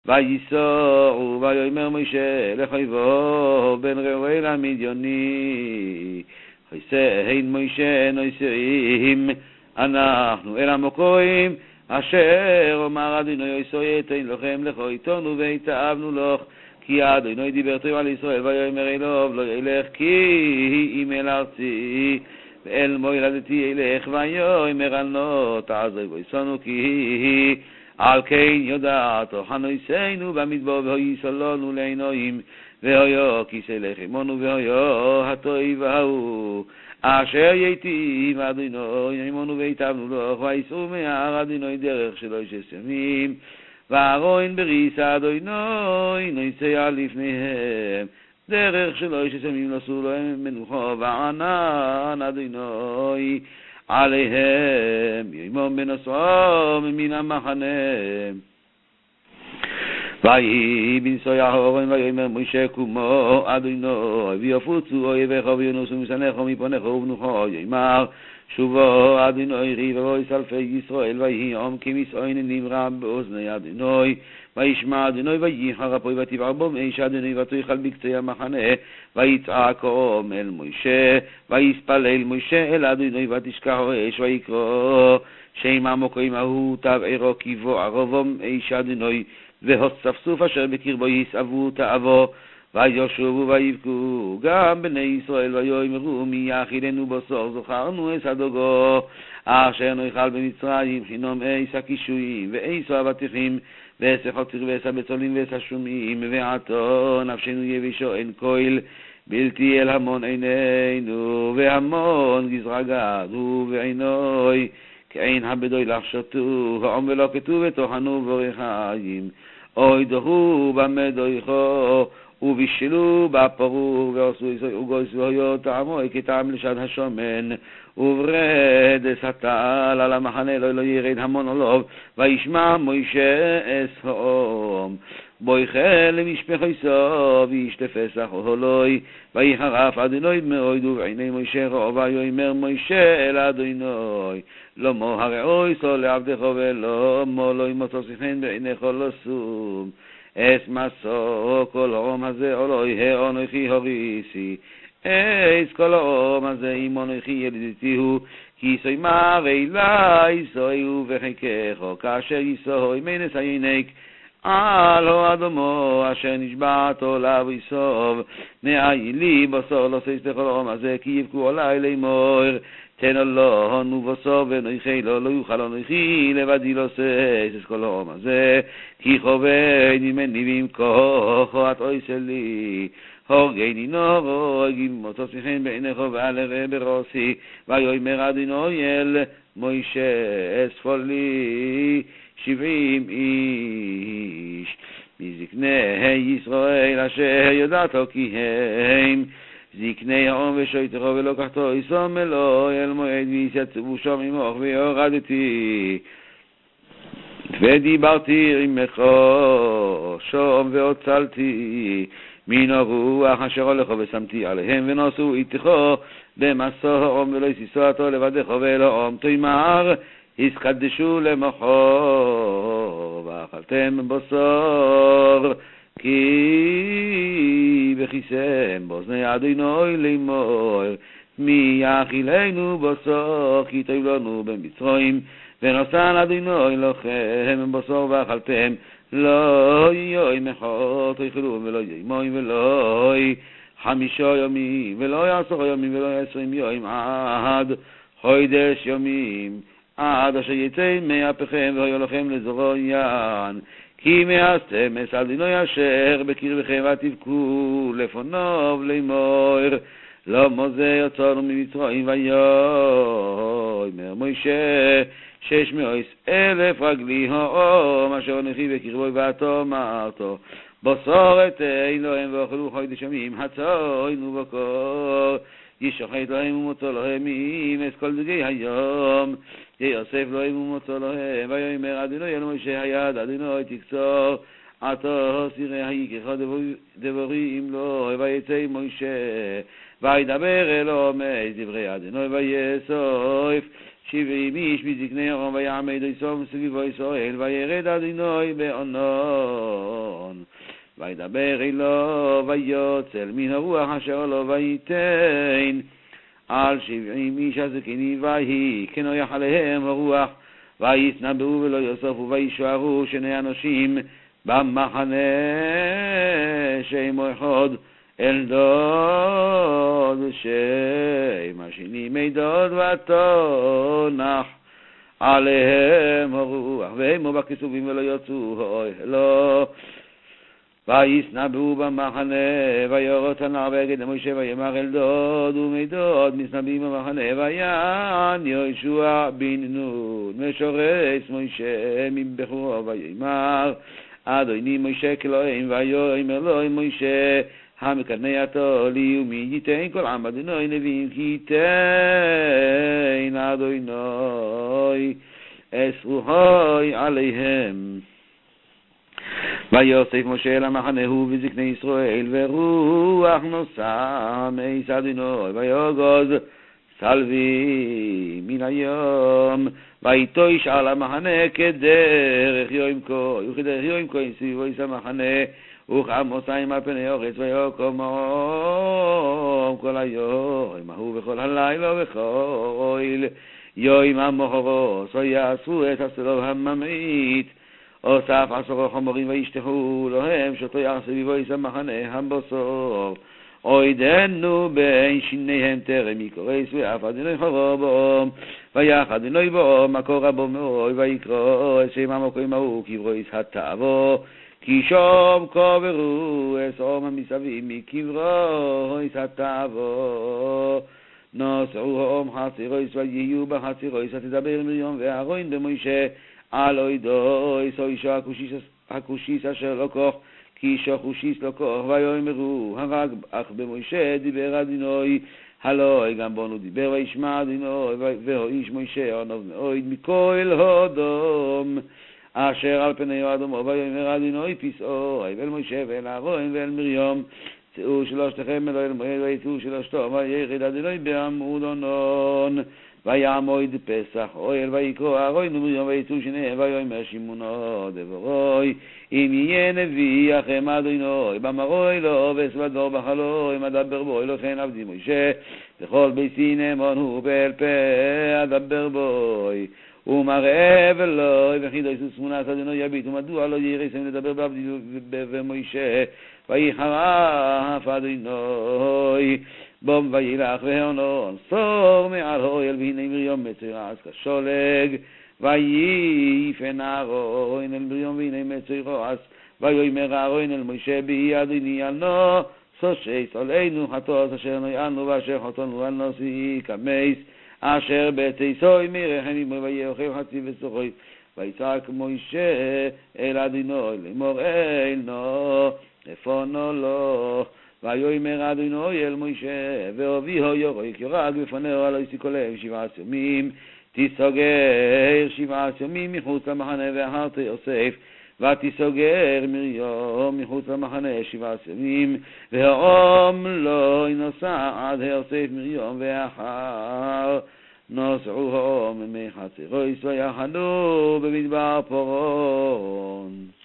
ויסעו ויאמר משה לחויבו בן רעואל המדיוני וישאין משה נוסעים אנחנו אל המקום אשר אמר אדוני יתן לכם לכו והתאבנו לך כי אדוני דיבר טוב על ישראל ויאמר אלוהו לא ילך כי אם אל ארצי ואל מולדתי ילך ויאמר לנו תעזבו ויסענו כי על כן יודעת חנויסנו במדבר והויסע לנו לעינויים והיו כיסא לחמנו והיו הטוב ההוא אשר ייטיב אדוני עמנו והיטבנו לך ויסעו מהר אדוני דרך 3 ימים וארון בריס אדוני נוסע לפניהם דרך 3 ימים נסעו להם מנוחה וענן אדוני עליהם ימום בנסעם מן המחנה ויהי בנסוע האורן ויאמר משה קומו אדוני ויפוצו אויביך וינוסו משנאך מפניך ובנוחה יאמר שובו אדוני ריב ואויס אלפי ישראל ויהי עם כמסעין נמרע באוזני אדוני וישמע אדוני וייחר אפו ותבער בו מאש אדוני ותאכל בקצה המחנה ויצעק אל משה ויספלל משה אל אדוני ותשכח אש ויקרא שם המקום ההוא תבערו כי בוער בו מאש אדוני והצפצוף אשר בקרבו יסעבו תאבו וישובו ויבכו גם בני ישראל ויאמרו מי יאכילנו בשר זכרנו את הדוגו אשר נאכל במצרים חינום עש הקישואים ועש האבטיחים ועש החציר ועש הבצלים ועש השומים ועתה נפשנו יבשו אין כהל בלתי אל המון עינינו והמון גזרה גדו ועינוי כאין הבדוי לחשתו העם ולא כתוב ותוכנו בורחיים אוי דחו במדויכו ובישלו בפרו ועשו וגויסו היו טעמו כטעם לשד השומן וברד סטל על המחנה לא ירד המון עליו וישמע משה אס העם בויכל למשפח יסו וישתפסח הולוי ויחרף אדוני מאוד ובעיני משה רעו ויאמר משה אל אדוני לא מו הרעוי סו לעבדך ולא מו לא ימוצא חן בעיניך לא סום אס מסו כל העם הזה אלוהי אנוכי הוריסי אס כל העם הזה אם אנוכי ילידתיהו כי סוימר אלי סויו וחיקך כאשר יסוי מנס עינק על האדמו אשר נשבעתו לו יסוב נאי לי בשר לא סייסת כל העם הזה כי יבכו עלי לאמור תן לנו בשר ונאכל לא יוכל אנוכי לבדי לא סייס כל העם הזה כי חובני ממני במכוח את אויסלי הורגני נורוג מוצא חן בעיניך ועל בראשי ויאמר אדוני אל משה אספור לי 70 איש מזקני ישראל אשר ידעת כי הם זקני העם ושויתך ולקחתו ישום אלוהי אל מועד ויסצבו שם עמך ויורדתי ודיברתי עמך שם והוצלתי מן הרוח אשר הולך ושמתי עליהם ונוסעו איתך במסע העם ולא יסיסעתו לבדך ולעם תאמר הסקדשו למחו ואכלתם בשר כי בכיסם באוזני אדוני לאמור מי יאכילנו בשר כי טוב לנו במצרים ונתן אדוני לכם בשר ואכלתם לא יום אחד תאכלו ולא יומיים ולא 5 ימים ולא 10 ימים ולא 20 יום עד חודש ימים עד אשר יצא מאפיכם והיו לכם לזרוין כי מאסתם את אדוני אשר בקרבכם ותבכו לפניו לאמור לא מזה יצאנו ממצרים ויאמר משה 600,000 רגלי העם אשר אנוכי בקרבו ותאמרתו בשר אתן להם ואכלו חודש ימים הצוינו בקור ישחט להם ומוצא להם את כל דגי היום יאסף להם ומוצא להם ויאמר אדוני אל משה היד אדוני תקצור עתה סירי היקך דבורים לו ויצא משה וידבר אלו דברי אדוני ויאסוף 70 איש מזקני העם ויעמד יסום סביבו ישראל וירד אדוני בעונו וידבר אלו ויוצל מן הרוח אשר לו ויתן על 70 איש הזקנים ויהי כנויח עליהם הרוח ויתנבאו ולא יוספו וישוערו שני אנשים במחנה שם אחד אלדוד שם השני מידוד ותונח עליהם הרוח והם בכיסופים ולא יצאו לא ויסנבאו במחנה ויורות הנער ויגד למשה ויאמר אלדוד ומידוד מסנבים במחנה ויען יהושע בן נון משורש משה מבחורו ויאמר אדוני משה כאלוהים ויאמר אלוהים משה המקנא אותו לי ומי ייתן כל עם אדוני נביאים כי ייתן אדוני אסרוחי עליהם ויוסף משה אל המחנה הוא וזקני ישראל ורוח נוסע מעיס אדוני ויוגוז סלוי מן היום ויטוש על המחנה כדרך יום כה וכדרך יום כה סביבו יש המחנה וכעמוסיים על פני אורץ ויקום כל היום ההוא וכל הלילה וכל יום המחרות ויעשו את הסלוב הממעיט אוסף 10 חמורים וישתחו להם שוטו יעשו סביבו יש המחנה הבשור אוידנו בין שיניהם טרם יקורס ואף אדוני חרו בו ויח אדוני בו מקור רבו מאוי ויקרא שם המקום ההוא קברו התאבו כי שום קברו אסום מסביב מקברו התאבו נוסעו חצרויס ויהיו בחצרויס תדבר מרים ואהרון במשה על אוידויס אישה הכושיס אשר לקח כי אישה חושיס לקח ויאמרו הרג אך במשה דיבר אדוני הלא גם בנו דיבר וישמע אדוני והאיש משה ענוב מאוד מכל הודום אשר על פני אדומו ויאמר אדוני פסעו אל משה ואל אהרון ואל מרים צאו שלושתכם אל אוהל מועד ויצאו שלושתו וירד אדוני בעמוד ענן ויעמוד פסח אוהל ויקרא אהרון ומרים ויצאו שניהם ויאמר שמעון דבורוי אם יהיה נביא אחם אדוני במרוי לו וסבדו בחלום אדבר בו לכן עבדי משה בכל ביתי נאמן הוא באל פה אדבר בו ומראה ולא וחידו יסוס תמונת אדוני יביט ומדוע לא ירסם לדבר בעבדי ומשה ויחרף אדוני בום וילך והונון סור מעל הויל והנה מרים מצוירס כשולג ויפן אהרון אל מרים והנה מצוירס ויאמר אהרון אל משה בי אדוני ענו סושס עלינו חטאוס אשר נויענו ואשר חטאנו על נושאי כמייס אשר בתיסוי מרחם עמו ויאכל חצי וסוחוי ויצעק משה אל אדוני לאמור אלנו אפונו לו ויאמר אדוני אל משה והוביהו יורק יורק בפניו על יסיקולב 7 ימים תסוגר 7 ימים מחוץ למחנה ואחרת יוסף ותסוגר מרים מחוץ למחנה 7 ימים והעם לא נוסע עד יוסף מרים ואחר נוסעו העם מחצרויס ויחנו במדבר פורון